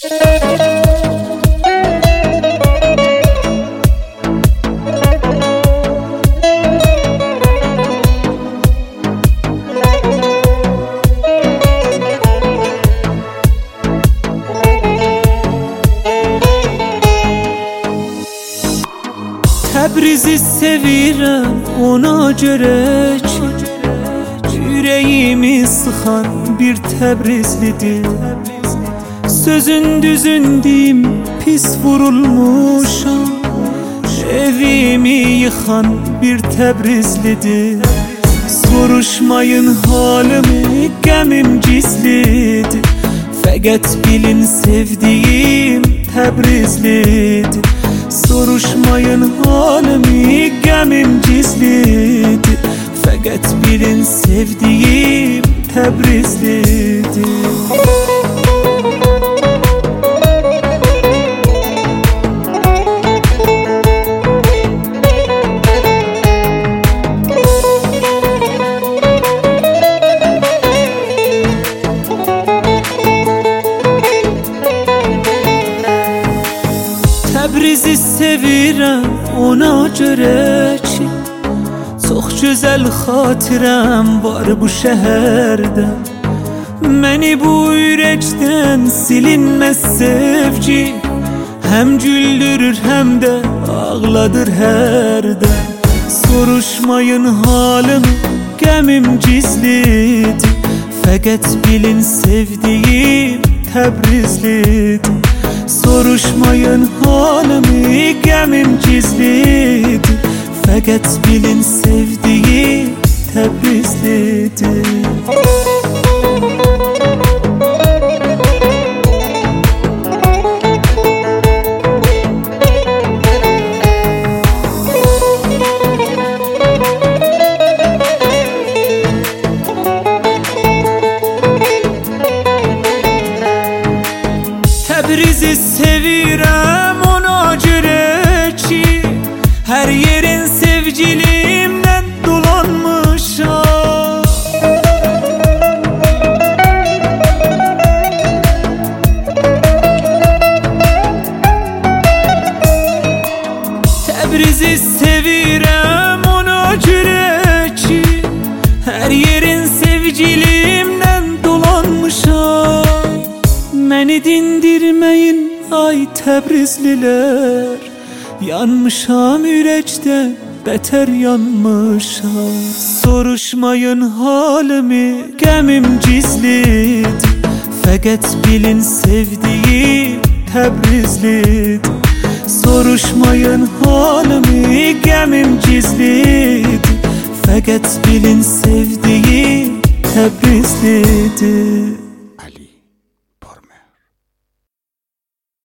Təbrizi sevirəm ona görə ki, ürəyimi sıxan bir Təbrizlidir. Sözün düzün deyim, pis vurulmuşam, evimi yıxan bir Təbrizlidir. Soruşmayın halimi, qəmim gizlidir. Fəqət bilin sevdiyim Təbrizlidir. Soruşmayın halimi, qəmim gizlidir. Fəqət bilin sevdiyim Təbrizlidir. Təbrizi sevirəm ona görə ki, çox gözəl xatirəm var bu şəhərdə. Məni bu ürəkdən silinməz sevgi, həm güldürür, həm də ağladır hərdən. Soruşmayın halımı, qəmim gizlidir. Fəqət bilin sevdiyim Təbrizlidir. Soruşmayın halimi, qəmim gizlidir. Fəqət bilin sevdiyim Təbrizlidir. Təbrizi sevirəm ona görə ki, hər yerin sevgilimdən dolanmışam. Təbrizi sevirəm ona görə ki, hər yerin sevgilimdən dolanmışam. Məni dindirməyin ay Təbrizlilər, yanmışam ürəkdən, bətər yanmışam. Soruşmayın halimi, qəmim gizlidir. Fəqət bilin sevdiyim Təbrizlidir. Soruşmayın halimi, qəmim gizlidir. Fəqət bilin sevdiyim Təbrizlidir.